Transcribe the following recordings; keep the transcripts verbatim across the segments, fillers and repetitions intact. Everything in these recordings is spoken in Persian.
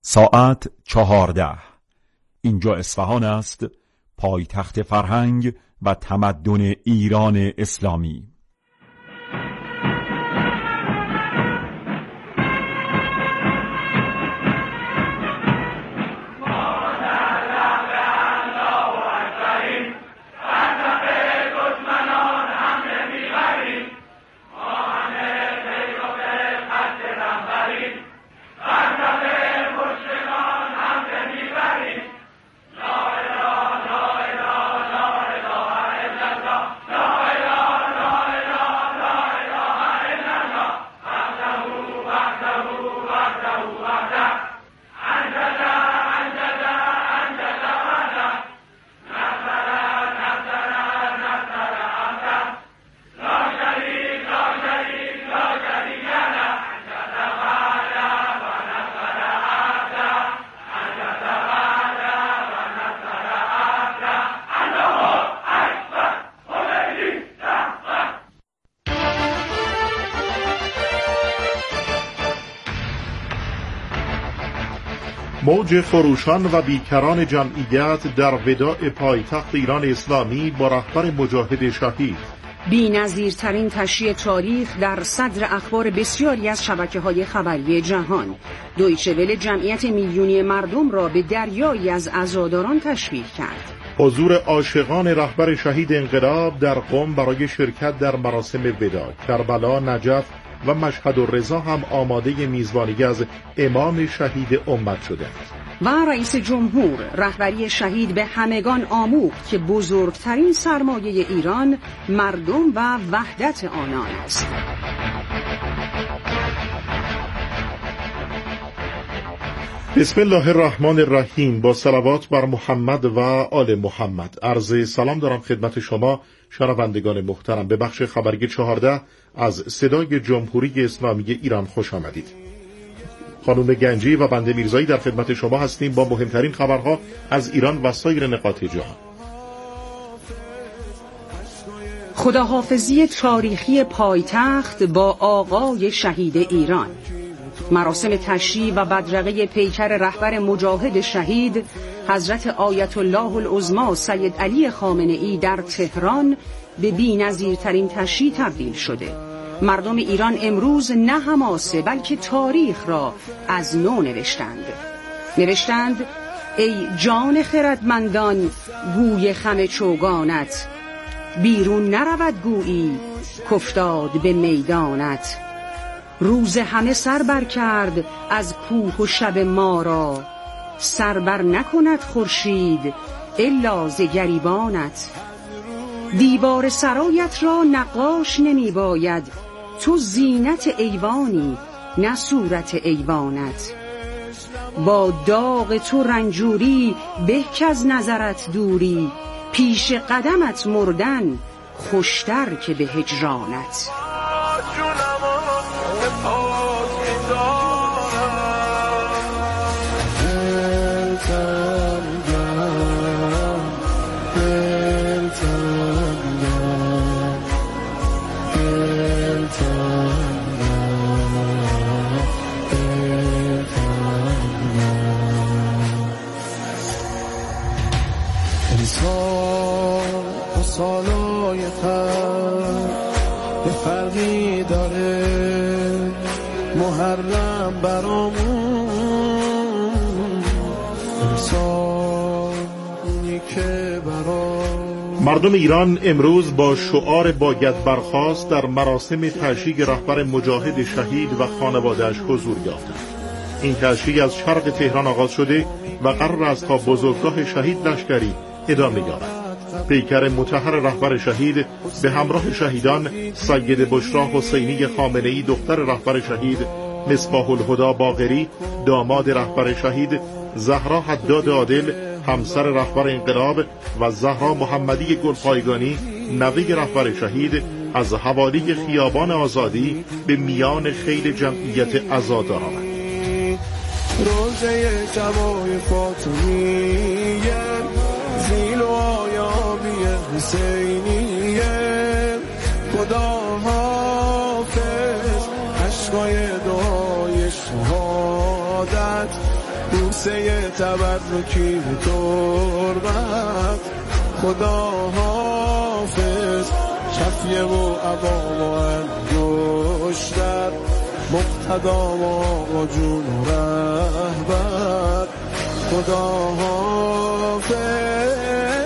ساعت چهارده. اینجا اصفهان است، پایتخت فرهنگ و تمدن ایران اسلامی. موج خروشان و بیکران جمعیت در وداع پایتخت ایران اسلامی با رهبر مجاهد شهید. بی‌نظیرترین تشییع تاریخ در صدر اخبار بسیاری از شبکه‌های خبری جهان. دویچه وله جمعیت میلیونی مردم را به دریایی از عزاداران تشبیه کرد. حضور عاشقان رهبر شهید انقلاب در قم برای شرکت در مراسم وداع. کربلا، نجف و مشهد الرضا هم آماده میزبانی از امام شهید امت شدند. و رئیس جمهور رهبری شهید به همگان آموخت که بزرگترین سرمایه ایران مردم و وحدت آنان است. بسم الله الرحمن الرحیم. با صلوات بر محمد و آل محمد. عرض سلام دارم خدمت شما شنوندگان محترم. به بخش خبری چهارده از صدای جمهوری اسلامی ایران خوش آمدید. خانم گنجی و بنده میرزایی در خدمت شما هستیم با مهمترین خبرها از ایران و سایر نقاط جهان. خداحافظی تاریخی پایتخت با آقای شهید ایران. مراسم تشییع و بدرقه پیکر رهبر مجاهد شهید حضرت آیت الله العظمی سید علی خامنه‌ای در تهران به بی‌نظیرترین تشییع تبدیل شده. مردم ایران امروز نه حماسه بلکه تاریخ را از نو نوشتند. نوشتند ای جان خردمندان گوی خم چوگانت، بیرون نرود گویی کافتاد به میدانت. روز همه سر بر کرد از کوه و شب ما را، سر بر نکند خورشید الا ز گریبانت. دیوار سرایت را نقاش نمی باید، تو زینت ایوانی نه صورت ایوانت. با داغ تو رنجوری به کز نظرت دوری، پیش قدمت مردن خوشتر که به هجرانت. سالای خط به فرقی داره محرم برامون، انسانی که برام. مردم ایران امروز با شعار باید برخاست در مراسم تشییع رهبر مجاهد شهید و خانواده‌اش حضور یافتند. این تشییع از شرق تهران آغاز شده و قرار است تا بزرگراه شهید لشکری ادامه یابد. پیکر مطهر رهبر شهید به همراه شهیدان سید بشرا حسینی خامنه‌ای دختر رهبر شهید، مصباح الهدی باقری داماد رهبر شهید، زهرا حداد عادل همسر رهبر انقلاب و زهرا محمدی گلپایگانی نوه رهبر شهید از حوالی خیابان آزادی به میان خیل جمعیت عزادار آمد. روزه جوای فاطمیه زیل و آیابی حسینیه، خدا حافظ عشقای دعای شهادت بوسه تبرکی تربت خدا حافظ شفیه و عبا و انگشتر مقتدا و آقا جون و رهبر خدا حافظ.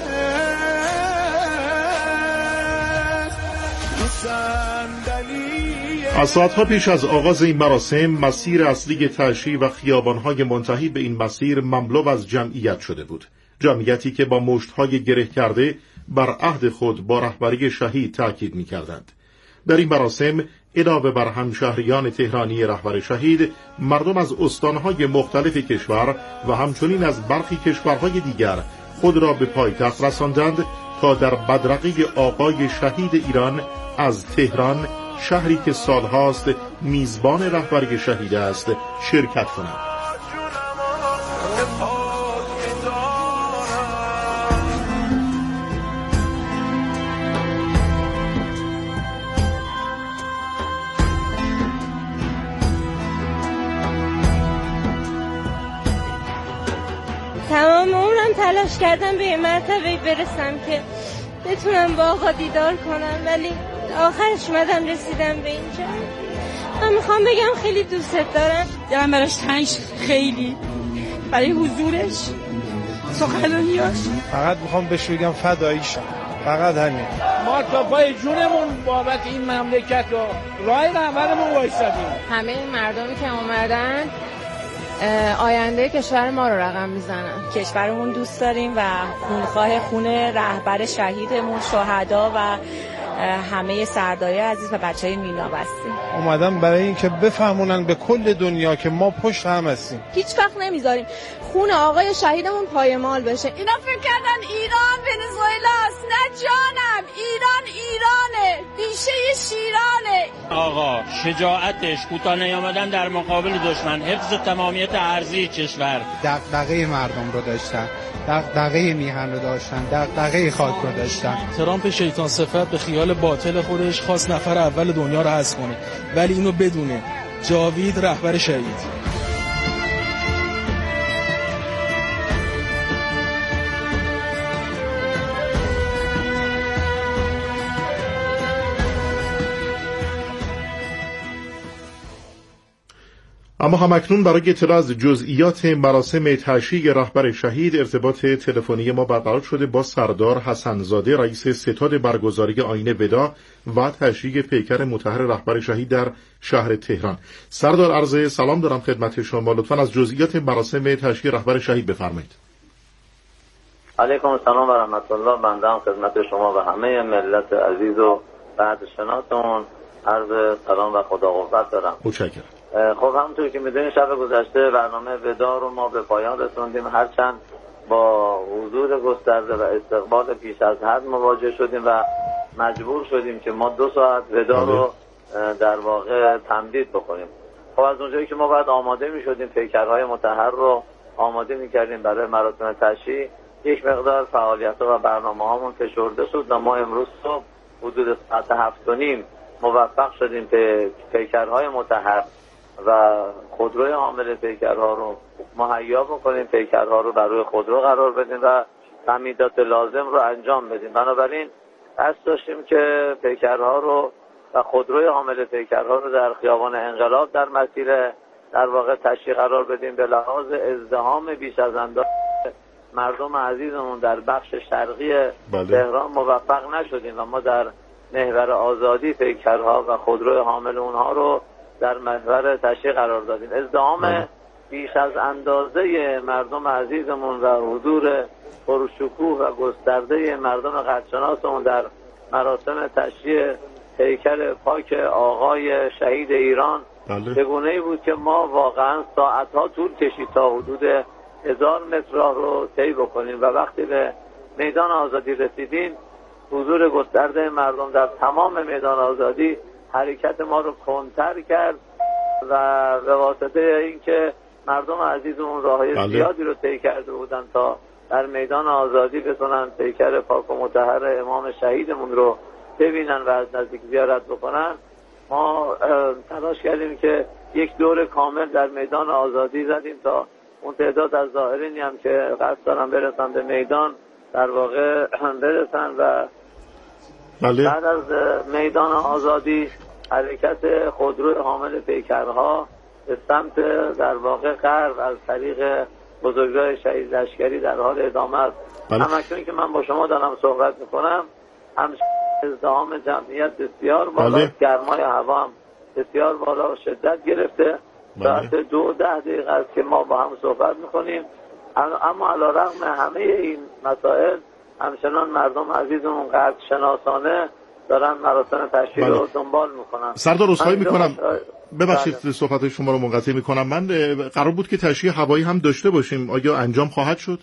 از ساعتها پیش از آغاز این مراسم مسیر اصلی تعشی و خیابانهای منتهی به این مسیر مملو از جمعیت شده بود، جمعیتی که با مشتهای گره کرده بر عهد خود با رهبری شهید تأکید می‌کردند. در این مراسم علاوه بر همشهریان تهرانی رهبر شهید، مردم از استانهای مختلف کشور و همچنین از برخی کشورهای دیگر خود را به پایتخت رساندند تا در بدرقه آقای شهید ایران از تهران، شهری که سالهاست میزبان رهبری شهید است، شرکت کنند. تمام عمرم تلاش کردم به این مرتبه برسم که بتونم با آقا دیدار کنم، ولی آخرش اومدم رسیدم به اینجا. من میخوام بگم خیلی دوستت دارم، دلم براش تنگ خیلی، برای حضورش، سخنرانیاش. فقط میخوام بهش بگم فداییشم، فقط همین. ما تا پای جونمون بابت این مملکت و راه رهبرمون وایسادیم. همه این مردمی که اومدن آینده کشور ما رو رقم میزنن. کشورمون دوست داریم و خونخواه خون رهبر شهیدمون، شهدا و همه سردای عزیز و بچهای مینا بستیم. اومدم برای این که بفهمونن به کل دنیا که ما پشت هم هستیم. هیچ وقت نمیذاریم خون آقای شهیدمون پایمال بشه. اینا فکر کردن ایران ونزوئلاست. نه جانم، ایران ایرانه، بیشه شیرانه. آقا شجاعتش، کوتاه نیامدن در مقابل دشمن، حفظ تمامیت ارضی کشور، دغدغه مردم رو داشتن، دغدغه میهن رو داشتن، دغدغه خاک رو داشتن. ترامپ شیطان صفت به خیال باطل خودش خواست نفر اول دنیا رو حذف کنه، ولی اینو بدونه جاوید رهبر شهید. اما همکنون برای اطلاع از جزئیات مراسم تشییع رهبر شهید ارتباط تلفنی ما برقرار شده با سردار حسن‌زاده، رئیس ستاد برگزاری آیین وداع و تشییع پیکر مطهر رهبر شهید در شهر تهران. سردار، عرض سلام دارم خدمت شما، لطفاً از جزئیات مراسم تشییع رهبر شهید بفرمایید. علیکم السلام و رحمت الله. بنده هم خدمت شما و همه ملت عزیز و قدرشناسمون عرض سلام و خدا قوت دارم. متشکرم. خب همونطور که میدونید شب گذشته برنامه وداع رو ما به پایان رسوندیم، هرچند با حضور گسترده و استقبال پیش از حد مواجه شدیم و مجبور شدیم که ما دو ساعت وداع رو در واقع تمدید بکنیم. خب از اونجایی که ما باید آماده میشدیم، پیکرهای مطهر رو آماده میکردیم برای مراسم تشییع، یک مقدار فعالیت و برنامه هامون فشرده شد و ما امروز صبح حدود ساعت هفت و نیم موفق شدیم که پیکرهای مطهر و خودروی حامل پیکرها رو مهیا بکنیم، پیکرها رو بر روی خودرو قرار بدیم و تمهیدات لازم رو انجام بدیم. بنابراین قصد داشتیم که پیکرها رو و خودروی حامل پیکرها رو در خیابان انقلاب در مسیر در واقع تشییع قرار بدیم. به لحاظ ازدحام بیش از اندازه مردم عزیزمون در بخش شرقی بله. تهران موفق نشدیم و ما در محور آزادی پیکرها و خودروی حامل اونها رو در محور تشییع قرار دادیم. ازدحام بیش از اندازه مردم عزیزمون و حضور پرشکوه و گسترده مردم قدرشناسمون در مراسم تشییع پیکر پاک آقای شهید ایران چگونه ای بود که ما واقعا ساعتها طول کشید تا حدود هزار متر راه رو طی بکنیم و وقتی به میدان آزادی رسیدیم حضور گسترده مردم در تمام میدان آزادی حرکت ما رو کنتر کرد و به واسطه اینکه مردم عزیزمون راههای زیادی رو طی کرده بودن تا در میدان آزادی بتونن پیکر پاک و مطهر امام شهیدمون رو ببینن و از نزدیک زیارت بکنن، ما تلاش کردیم که یک دور کامل در میدان آزادی زدیم تا اون تعداد از ظاهرینی هم که قصد دارن برسن به میدان در واقع برسن و بله. بعد از میدان آزادی حرکت خودرو حامل پیکرها به سمت در واقع غرب از طریق بزرگراه شهید لشکری در حال ادامه است. بله. همکنون که من با شما دارم صحبت میکنم هم ازدحام جمعیت بسیار بالا، بله. گرمای هوا هم بسیار بالا و شدت گرفته. ساعت بله. دو ده دقیقه است که ما با هم صحبت میکنیم، اما علیرغم همه این مسائل همچنان مردم عزیزمون قدر شناسانه دارن مراسم تشییع رو دنبال میکنن. سردار عذرخواهی میکنم شا... ببخشید بله. صحبت شما رو منقطع میکنم. من قرار بود که تشییع هوایی هم داشته باشیم، آیا انجام خواهد شد؟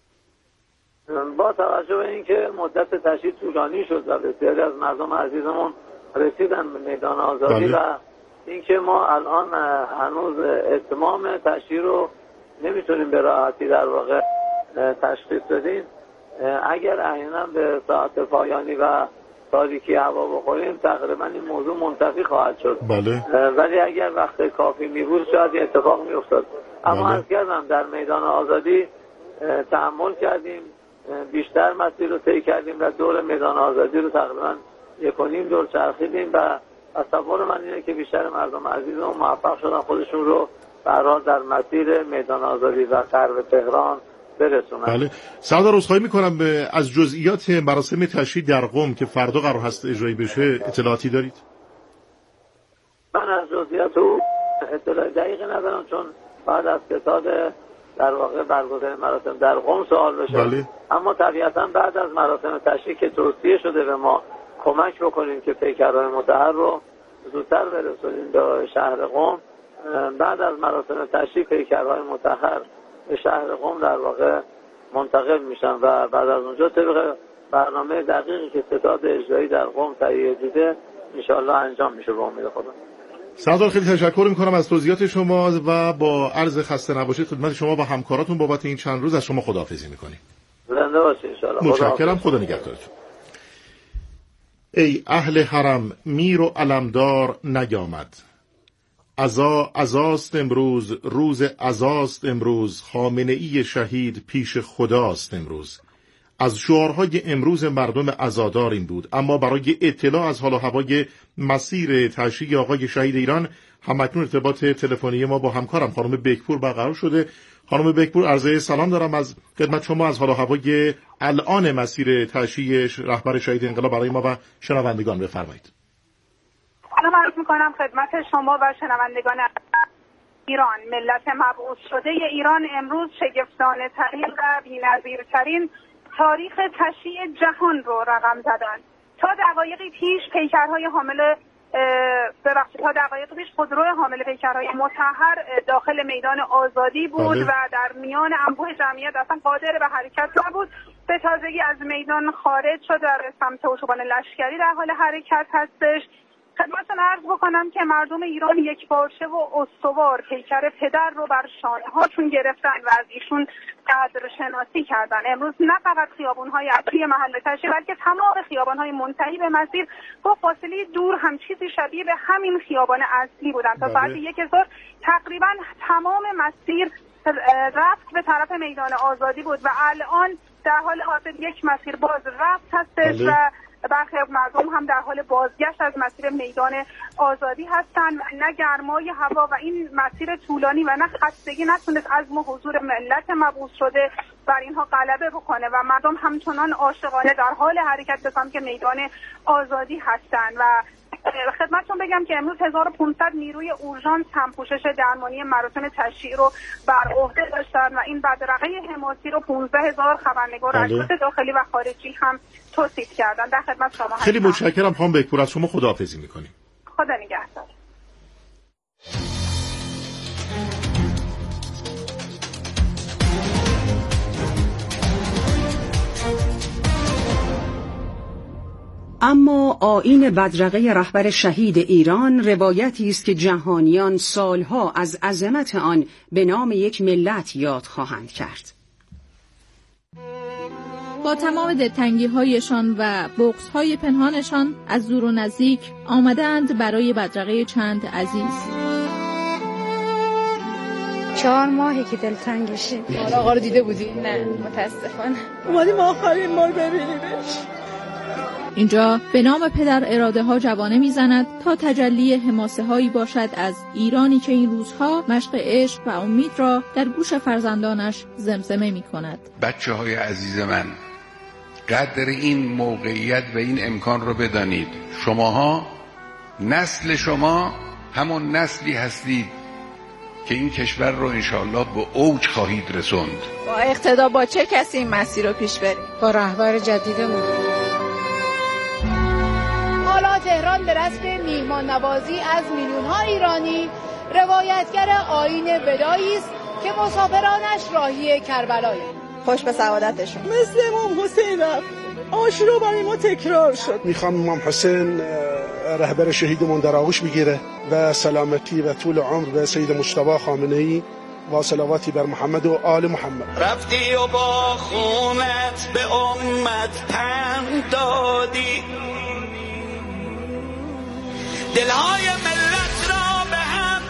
با توجه به اینکه مدت تشییع طولانی شد و بسیاری از مردم عزیزمون رسیدن به میدان آزادی بله. و اینکه ما الان هنوز اتمام تشییع رو نمیتونیم به راحتی در واقع تشخیص بدیم، اگر احیانا به ساعت پایانی و تاریکی هوا بخوریم تقریبا این موضوع منتفی خواهد شد. بله. ولی اگر وقت کافی میبود شاید این اتفاق میافتاد. اما بله. عرض کردم در میدان آزادی تحمل کردیم، بیشتر مسیر رو طی کردیم و دور میدان آزادی رو تقریبا یک و نیم دور چرخیدیم و تصور من اینه که بیشتر مردم عزیزمون موفق شدن خودشون رو برای در مسیر میدان آزادی و غرب تهران برسونن. بله. سردار عذرخواهی میکنم از جزئیات مراسم تشییع در قم که فردا قرار هست اجرایی بشه اطلاعاتی دارید؟ من از جزئیات او اطلاع دقیقی ندارم، چون بعد از ستاد در واقع برگزاری مراسم در قم سوال بشه. بله. اما طبیعتا بعد از مراسم تشییع که توصیه شده به ما کمک بکنیم که پیکرهای مطهر رو زودتر برسونیم به شهر قم، بعد از مراسم تشییع پیکرهای مطهر به شهر قم در واقع منتقل میشن و بعد از اونجا طبق برنامه دقیقی که ستاد اجرایی در قم تهیه دیده انشاءالله انجام میشه به امید خدا. سردار خیلی تشکر میکنم از توضیحات شما و با عرض خسته نباشید خدمت شما و همکاراتون بابت این چند روز از شما خداحافظی میکنیم. زنده باشید انشاءالله. متشکرم، خدا نگهدارتون. ای اهل حرم میر و علمدار نیامد، عزا عزاست امروز، روز عزاست امروز، خامنه ای شهید پیش خداست امروز. از شعارهای امروز مردم عزادار این بود، اما برای اطلاع از حال و هوای مسیر تشییع آقای شهید ایران همکنون ارتباط تلفنی ما با همکارم خانم بکپور برقرار شده. خانم بکپور، عرض سلام دارم از خدمت شما از حال و هوای الان مسیر تشییع رهبر شهید انقلاب برای ما و شنوندگان بفرمایید. سلام عرض می‌کنم خدمت شما و شنوندگان ایران. ملت مبعوث شده ایران امروز شگفتانه ترین و بی‌نظیرترین تاریخ تشییع جهان رو رقم زدن. تا دقایقی پیش پیکرهای حامل ببخشید تا دقایق پیش خودرو حامل پیکرهای مطهر داخل میدان آزادی بود بله. و در میان انبوه جمعیت اصلا قادر به حرکت نبود. به تازگی از میدان خارج شد و به سمت اتوبان لشکری در حال حرکت هستش. خدمتتون عرض بکنم که مردم ایران یک پارچه و استوار پیکر پدر رو بر شانه هاشون گرفتن و از ایشون قدر شناسی کردن. امروز نه فقط خیابان‌های اصلی محل تشییع بلکه تمام خیابان‌های منتهی به مسیر با فاصله دور هم چیزی شبیه به همین خیابان اصلی بودن. تا ساعت یک ظهر تقریبا تمام مسیر رفت به طرف میدان آزادی بود و الان در حال حاضر یک مسیر باز رفت هستش و برخی مردم هم در حال بازگشت از مسیر میدان آزادی هستند. نه گرمای هوا و این مسیر طولانی و نه خستگی نتونست عزم و حضور ملت مبعوث شده بر اینها غلبه بکنه و مردم همچنان عاشقانه در حال حرکت به سمت میدان آزادی هستند. و خدمتتون بگم که امروز هزار و پانصد نیروی اورژانس هم پوشش درمانی مراسم تشییع رو بر عهده داشتن و این بدرقه حماسی رو پانزده هزار خبرنگار ارشد داخلی و خارجی هم توصیف کردن. در خدمت شما خیلی متشکرم خانم بکپور، از شما خداحافظی میکنیم. خدا نگهدار. اما آیین بدرقه رهبر شهید ایران روایتی است که جهانیان سالها از عظمت آن به نام یک ملت یاد خواهند کرد. با تمام دلتنگی‌هایشان و بغض‌های پنهانشان از دور و نزدیک آمدند برای بدرقه چند عزیز. چهار ماهی که دلتنگشیم. حالا آقا رو دیده بودی؟ نه متاسفانه. اومدیم آخرین بار ببینیمش. اینجا به نام پدر اراده ها جوانه میزند تا تجلی حماسه هایی باشد از ایرانی که این روزها مشق عشق و امید را در گوش فرزندانش زمزمه می کند. بچه های عزیز من، قدر این موقعیت و این امکان رو بدانید. شماها، نسل شما همون نسلی هستید که این کشور رو انشاءالله به اوج خواهید رسوند. با اقتدا با چه کسی این مسیر رو پیش بریم؟ با رهبر جدیدمون. حالا تهران به رسم میهمان نوازی از میلیون ها ایرانی روایتگر آیین وداعی است که مسافرانش راهی کربلای. خوش به سعادتشون. مثل امام حسین رفت، آشورا برای ما تکرار شد. میخوام امام حسین رهبر شهیدمون در آغوش بگیره و سلامتی و طول عمر به سید مجتبی خامنه‌ای و صلواتی بر محمد و آل محمد. رفتی و با خونت به امت پند دادی، دلهای ملت را به هم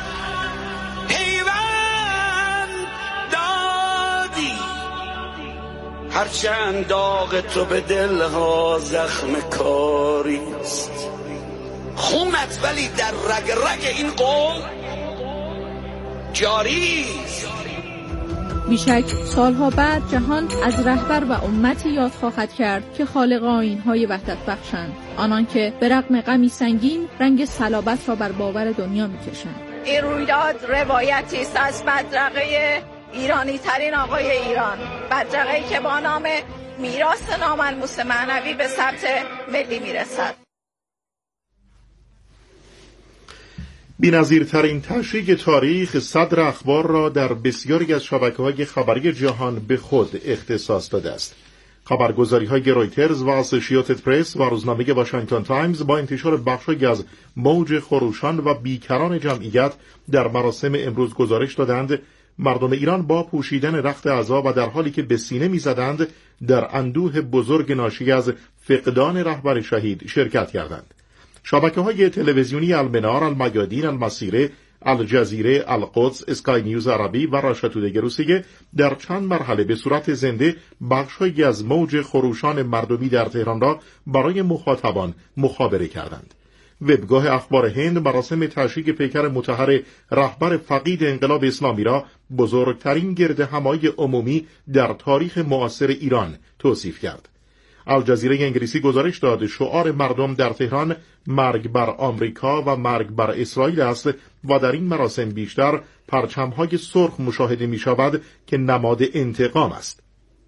پیوند دادی. هرچند داغ تو به دلها زخم کاری است، خونت ولی در رگ رگ این قوم جاری است. بیشک سالها بعد جهان از رهبر و امتی یاد خواهد کرد که خالق آیین‌های وحدت بخشند، آنان که به رغم غمی سنگین رنگ صلابت را بر باور دنیا می‌کشند. این رویداد روایتی است از بدرقه ایرانی ترین آقای ایران، بدرقه‌ای که با نام میراث ناملموس معنوی به ثبت ملی میرسد. بی‌نظیرترین تشریک تاریخ صدر اخبار را در بسیاری از شبکه‌های خبری جهان به خود اختصاص داده است. خبرگزاری‌های رویترز و اسوسییتد پرس و روزنامه واشنگتن تایمز با انتشار بخشی از موج خروشان و بیکران جمعیت در مراسم امروز گزارش دادند مردم ایران با پوشیدن رخت عزا و در حالی که به سینه می‌زدند در اندوه بزرگ ناشی از فقدان رهبر شهید شرکت کردند. شبکه‌های تلویزیونی المنار، المیادین، المسیره، الجزیره، القدس، اسکای نیوز عربی و راشا تودی روسیه در چند مرحله به صورت زنده بخشی از موج خروشان مردمی در تهران را برای مخاطبان مخابره کردند. وبگاه اخبار هند مراسم تشییع پیکر مطهر رهبر فقید انقلاب اسلامی را بزرگترین گردهمایی عمومی در تاریخ معاصر ایران توصیف کرد. الجزیره انگلیسی گزارش داد شعار مردم در تهران مرگ بر آمریکا و مرگ بر اسرائیل است و در این مراسم بیشتر پرچم‌های سرخ مشاهده می‌شود که نماد انتقام است.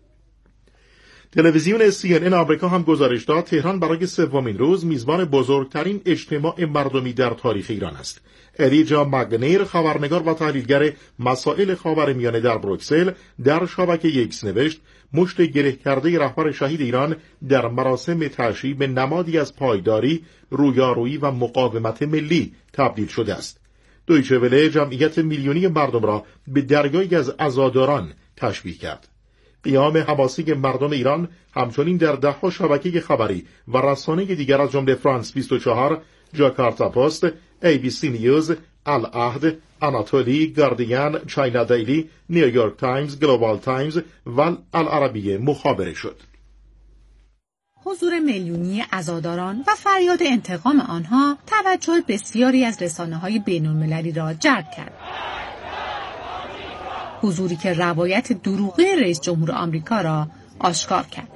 تلویزیون سی ان ان آمریکا هم گزارش داد تهران برای سومین روز میزبان بزرگترین اجتماع مردمی در تاریخ ایران است. الیجا مگنیر، خبرنگار و تحلیلگر مسائل خاورمیانه در بروکسل، در شبکه ایکس نوشت مشت گره کرده رهبر شهید ایران در مراسم تشییع به نمادی از پایداری، رویارویی و مقاومت ملی تبدیل شده است. دویچه وله جمعیت میلیونی مردم را به دریایی از عزاداران تشبیه کرد. قیام حماسی مردم ایران همچنین در ده‌ها شبکه خبری و رسانه دیگر از جمله فرانس بیست و چهار، جاکارتا پست، ای بی سی نیوز، العهد، آناتولی، گاردین، چاینا دیلی، نیویورک تایمز، گلوبال تایمز و العربیه مخابره شد. حضور میلیونی عزاداران و فریاد انتقام آنها توجه بسیاری از رسانه‌های بین‌المللی را جلب کرد. حضوری که روایت دروغین رئیس جمهور آمریکا را آشکار کرد.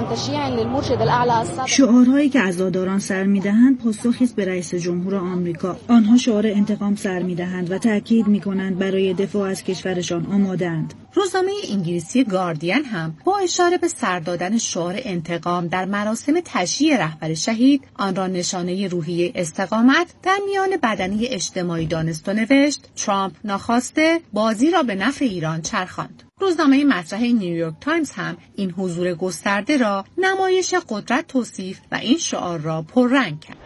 شعارهایی که عزاداران سر می‌دهند پاسخی است به رئیس جمهور آمریکا. آنها شعار انتقام سر می‌دهند و تأکید می‌کنند برای دفاع از کشورشان آماده‌اند. روزنامه انگلیسی گاردین هم با اشاره به سر دادن شعار انتقام در مراسم تشییع رهبر شهید آن را نشانه روحیه استقامت در میان بدنه اجتماعی دانست و نوشت ترامپ ناخواسته بازی را به نفع ایران چرخاند. روزنامه مطرح نیویورک تایمز هم این حضور گسترده را نمایش قدرت توصیف و این شعار را پررنگ کرد.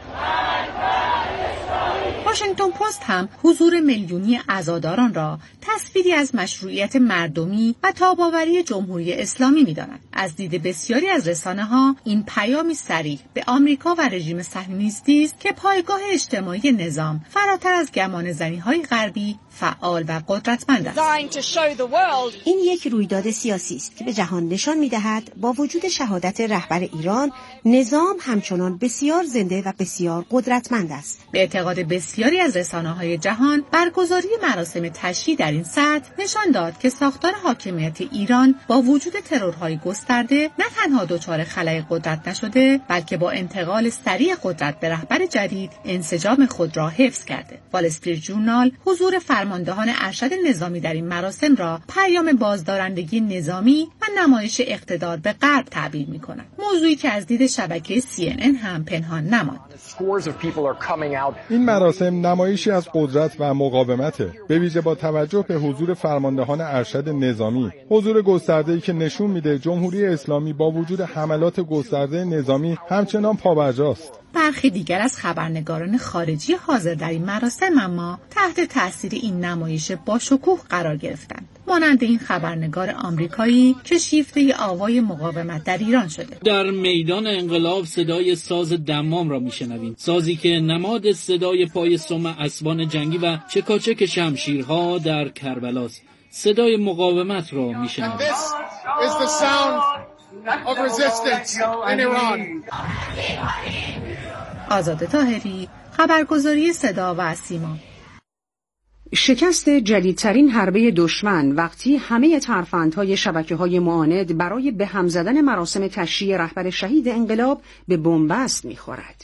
واشنگتن پست هم حضور میلیونی عزاداران را تصویری از مشروعیت مردمی و تاب‌آوری جمهوری اسلامی می‌داند. از دید بسیاری از رسانه‌ها این پیامی صریح به آمریکا و رژیم صهیونیستی است که پایگاه اجتماعی نظام فراتر از گمانه‌زنی‌های غربی فعال و قدرتمند است. این یک رویداد سیاسی است که به جهان نشان می‌دهد با وجود شهادت رهبر ایران، نظام همچنان بسیار زنده و بسیار قدرتمند است. به اعتقاد بسیاری از رسانه‌های جهان، برگزاری مراسم تشییع در این سطح نشان داد که ساختار حاکمیت ایران با وجود ترورهای گسترده نه تنها دچار خلأ قدرت نشده، بلکه با انتقال سریع قدرت به رهبر جدید انسجام خود را حفظ کرده. وال استریت ژورنال حضور فرماندهان ارشد نظامی در این مراسم را پیام بازدارندگی نظامی و نمایش اقتدار به غرب تعبیر می‌کند. موضوعی که از دید شبکه سی ان ان هم پنهان نماند. این مراسم نمایشی از قدرت و مقاومته، به ویژه با توجه به حضور فرماندهان ارشد نظامی، حضور گسترده‌ای که نشون میده جمهوری اسلامی با وجود حملات گسترده نظامی همچنان پابرجاست. برخی دیگر از خبرنگاران خارجی حاضر در این مراسم اما تحت تاثیر این نمایش با شکوه قرار گرفتند، مانند این خبرنگار آمریکایی که شیفته آوای مقاومت در ایران شده. در میدان انقلاب صدای ساز دمام را میشنویم، سازی که نماد صدای پای سم اسبان جنگی و چکاچک شمشیرها در کربلاست. صدای مقاومت را میشنویم. آزاده طاهری، خبرگزاری صدا و سیما. شکست جدیدترین حربه دشمن وقتی همه ترفندهای شبکه‌های معاند برای به هم زدن مراسم تشییع رهبر شهید انقلاب به بنبست می‌خورد.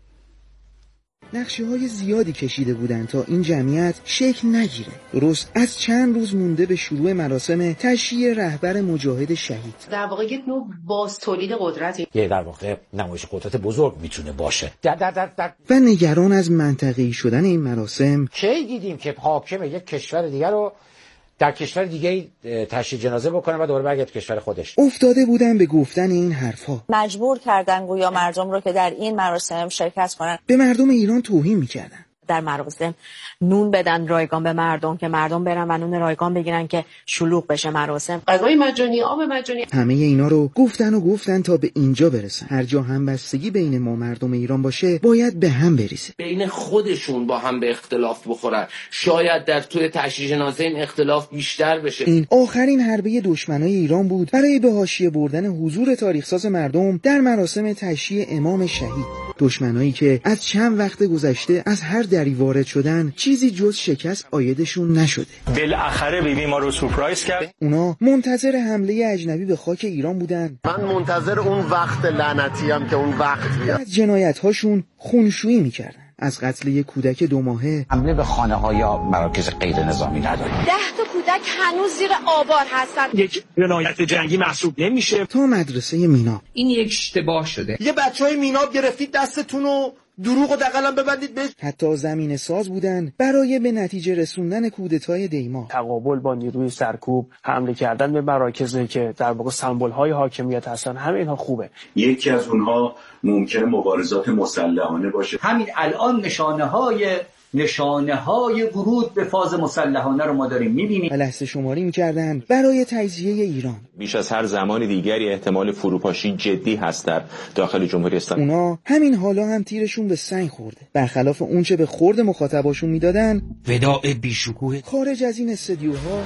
نقشه های زیادی کشیده بودند تا این جمعیت شکل نگیره. درست از چند روز مونده به شروع مراسم تشییع رهبر مجاهد شهید. در واقع یک نوع باز تولید قدرتی، یه در واقع نمایش قدرت بزرگ میتونه باشه. در در در در و نگران از منطقه‌ای شدن این مراسم، کی دیدیم که حاکم یک کشور دیگر رو در کشور دیگه تشییع جنازه بکنه و دوباره برگرده کشور خودش. افتاده بودن به گفتن این حرفا. مجبور کردن گویا مردم رو که در این مراسم شرکت کنن. به مردم ایران توهین میکردن. در مراسم نون بدن رایگان به مردم که مردم برن و نون رایگان بگیرن که شلوغ بشه مراسم. غذای مجانی، آب مجانی. همه اینا رو گفتن و گفتن تا به اینجا برسن. هر جا همبستگی بین ما مردم ایران باشه باید به هم بریزه. بین خودشون با هم به اختلاف بخورن. شاید در توی تشییع جنازه این اختلاف بیشتر بشه. این آخرین حربه دشمنای ایران بود برای به حاشیه بردن حضور تاریخ‌ساز مردم در مراسم تشییع امام شهید. دشمنایی که از چند وقت گذشته از هر دری وارد شدن چیزی جز شکست عایدشون نشده. بالاخره بیبی ما رو سورپرایز کرد. اونا منتظر حمله اجنبی به خاک ایران بودن. من منتظر اون وقت لعنتی ام که اون وقت بیاد. از جنایت‌هاشون خونشویی می‌کردن. از قتل یک کودک دو ماهه، حمله به خانه‌ها یا مراکز غیر نظامی نداریم. ده تا کودک هنوز زیر آوار هستن. یک جنایت جنگی محسوب نمیشه. تا مدرسه مینا. این یک اشتباه شده. یه بچهای میناب گرفتید دستتون و دروغ و دقلم ببندید بهش. حتی زمین ساز بودن برای به نتیجه رسوندن کودتای دیما. تقابل با نیروی سرکوب، حمله کردن به مراکزی که در واقع سمبول‌های حاکمیت هستن، همه اینها خوبه. یکی از اونها ممکنه مبارزات مسلحانه باشه. همین الان نشانه‌های نشانه‌های ورود به فاز مسلحانه رو ما داریم می‌بینیم. لحظه شماری می‌کردن برای تجزیه ایران. بیش از هر زمان دیگری احتمال فروپاشی جدی هست در داخل جمهوری اسلامی. اونا همین حالا هم تیرشون به سنگ خورده. برخلاف اونچه به خورد مخاطباشون میدادن، وداع بیشکوه. خارج از این استدیوها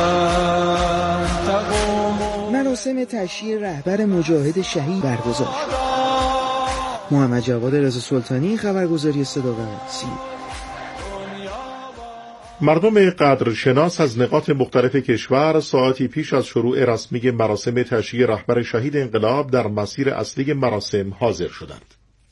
مراسم تشییع رهبر مجاهد شهید برگزار شد. محمد جواد رضا سلطانی، خبرگزاری صدا و سیما. مردم قدرشناس از نقاط مختلف کشور ساعتی پیش از شروع رسمی مراسم تشییع رهبر شهید انقلاب در مسیر اصلی مراسم حاضر شدند.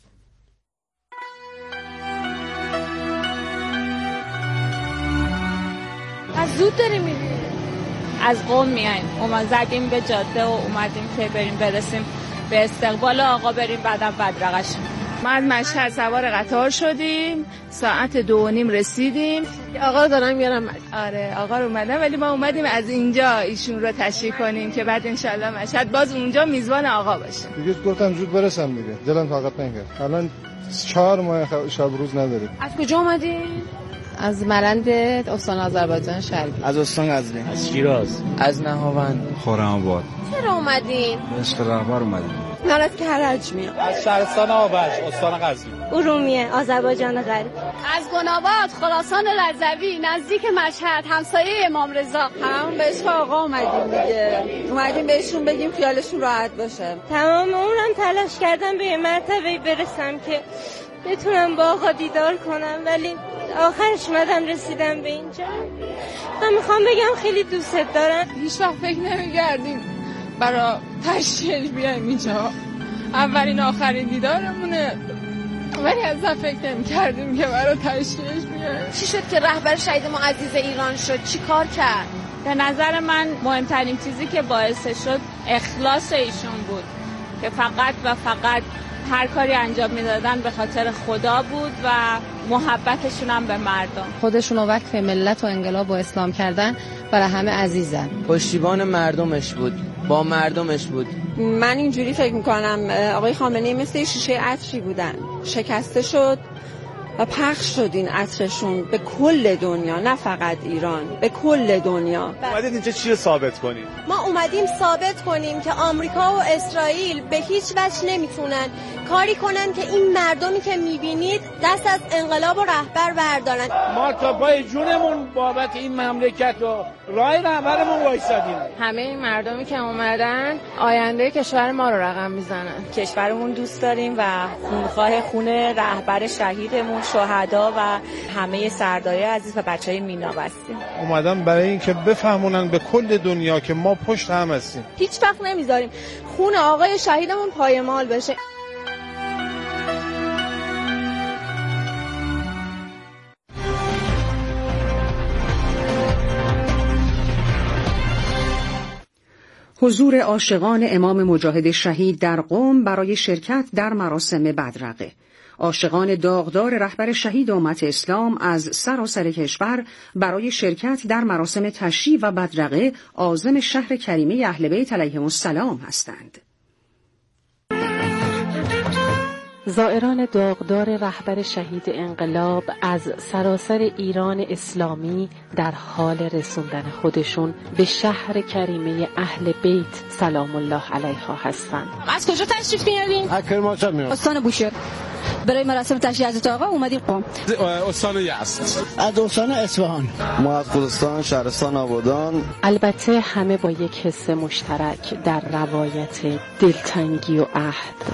از زود داریم می‌ریم. از قم میایم، اومد زدیم به جاده و اومدیم که بریم برسیم به استقبال آقا، بریم بعدم بدرقش. ما از مشهد سوار قطار شدیم، ساعت دو و نیم رسیدیم. آقا رو دارم میارم. آره آقا رو اومدن، ولی ما اومدیم از اینجا ایشون رو تشریح کنیم که بعد انشالله مشهد باز اونجا میزبان آقا باشه. دیگه گفتم زود برسم دیگه، دلم طاقت نمی‌کرد. الان چهار ماه شب روز نداریم. از کجا اومدین؟ از مرند استان آذربایجان شرقی. از استان غزنی. از شیراز. از نهاوند. خرم‌آباد. چرا اومدین؟ عشق رهبر اومدیم. من از کرج میام. از شهرستان آبش استان غزنی. ارومیه آذربایجان غرب. از گناباد خراسان رضوی نزدیک مشهد همسایه امام رضا. همون به عشق آقا اومدیم دیگه. اومدیم بهشون بگیم خیالشون راحت باشه. تمام عمرم تلاش کردم به مرتبه برسم که بتونم با آقا دیدار کنم، ولی آخرش مدام رسیدم به اینجا. من میخوام بگم خیلی دوست دارم. هیچ وقت فکر نمی‌کردیم برای تشییع بیایم اینجا. اولین آخرین دیدارمونه، ولی اصلا فکر نمی‌کردیم که برای تشییعش بیایم. چی شد که رهبر شهید ما عزیز ایران شد؟ چی کار کرد؟ به نظر من مهمترین چیزی که باعث شد اخلاص ایشون بود که فقط و فقط هر کاری انجام میدادن به خاطر خدا بود و محبتشون هم به مردم. خودشون رو وقف ملت و انقلاب و اسلام کردن، برای همه عزیزن. پشتیبان مردمش بود، با مردمش بود. من اینجوری فکر میکنم آقای خامنه‌ای مثل شیشه عطری بودن، شکسته شد و پخش شد این عطرشون به کل دنیا، نه فقط ایران، به کل دنیا. اومدید اینجا چی رو ثابت کنید؟ ما اومدیم ثابت کنیم که آمریکا و اسرائیل به هیچ وجه نمیتونن کاری کنن که این مردمی که میبینید دست از انقلاب و رهبر بردارن. ما تا پای جونمون بابت این مملکت و راه رهبرمون وایسادیم. همه این مردمی که اومدن آینده کشور ما رو رقم میزنن. کشورمون دوست داریم و خونخواه خون رهبر شهیدمون، شهدا و همه سردارای عزیز و بچهای مینا هستیم. اومدن برای اینکه بفهمونن به کل دنیا که ما پشت هم هستیم. هیچ وقت نمیذاریم خون آقای شهیدمون پایمال بشه. حضور عاشقان امام مجاهد شهید در قم برای شرکت در مراسم بدرقه. عاشقان داغدار رهبر شهید امت اسلام از سراسر کشور برای شرکت در مراسم تشییع و بدرقه عازم شهر کریمه اهل بیت علیهم السلام هستند. زائران داغدار رهبر شهید انقلاب از سراسر ایران اسلامی در حال رسوندن خودشون به شهر کریمه اهل بیت سلام الله علیها هستند. از کجا تشریف میارین؟ از کرمانشاه میام. استان بوشهر. برای مراسم تشییع حضرت آقا اومدیم قم. استان یزد. از استان اصفهان. ما از خوزستان شهرستان آبادان. البته همه با یک حس مشترک در روایت دلتنگی و عهد.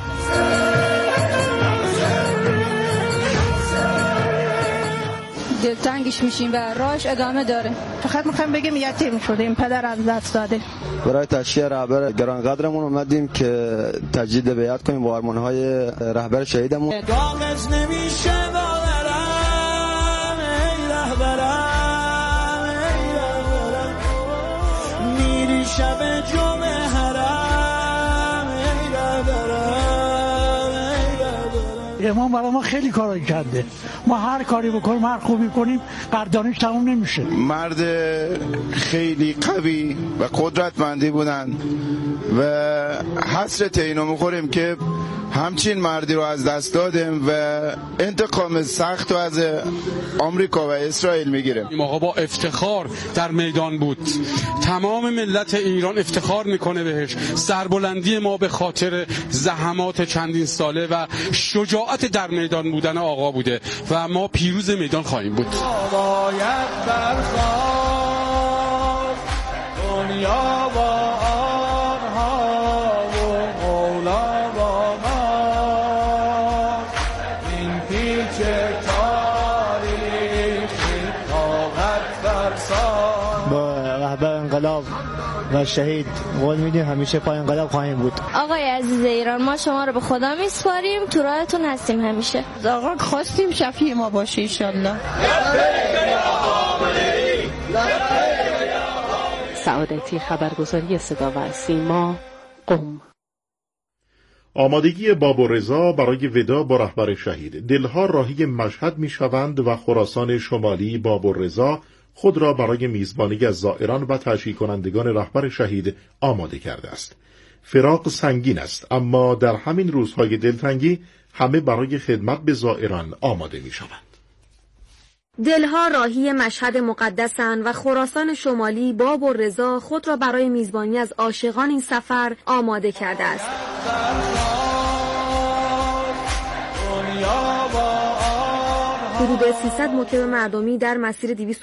دلتنگش میشیم و راهش ادامه داره. فقط میخوایم بگیم یتیم شدیم، پدر از دست داده. برای تشییع رهبر گرانقدرمون اومدیم که تجدید بیعت کنیم با آرمان‌های رهبر شهیدمون. داغش نمیشه باورم ای رهبرم ای رهبرم، میری شب جمعه حرم ای رهبرم ای رهبرم. امام برای ما خیلی کارایی کرده، ما هر کاری بکنیم هر خوبی کنیم قدردانیش تموم نمیشه. مرد خیلی قوی و قدرتمندی بودن و حسرت اینو میخوریم که همچین مردی رو از دست دادیم و انتقام سخت رو از آمریکا و اسرائیل میگیریم. این آقا با افتخار در میدان بود، تمام ملت ایران افتخار میکنه بهش. سربلندی ما به خاطر زحمات چندین ساله و شجاعت در میدان بودن آقا بوده و ما پیروز میدان خواهیم بود. باید برخواست دنیا با آنها و مولا با ما، این پیچ تاریخی طاقت فرسان. با رهبر انقلاب و شهید قول میدیم همیشه پای انقلاب خواهیم بود. آقای عزیز ایران، ما شما رو به خدا میسپاریم، تو راهتون هستیم همیشه. آقا خواستیم شفیع ما باشی ان شاء الله. سعادتی، خبرگزاری صدا و سیما، قم. آمادگی باب رضا برای ودا با رهبر شهید. دلها راهی مشهد می شوند و خراسان شمالی باب رضا خود را برای میزبانی از زائران و تشییع کنندگان رهبر شهید آماده کرده است. فراق سنگین است، اما در همین روزهای دلتنگی همه برای خدمت به زائران آماده می شوند. دلها راهی مشهد مقدسند و خراسان شمالی باب و رضا خود را برای میزبانی از عاشقان این سفر آماده کرده است. حدود سیصد موکب مردمی در مسیر دویست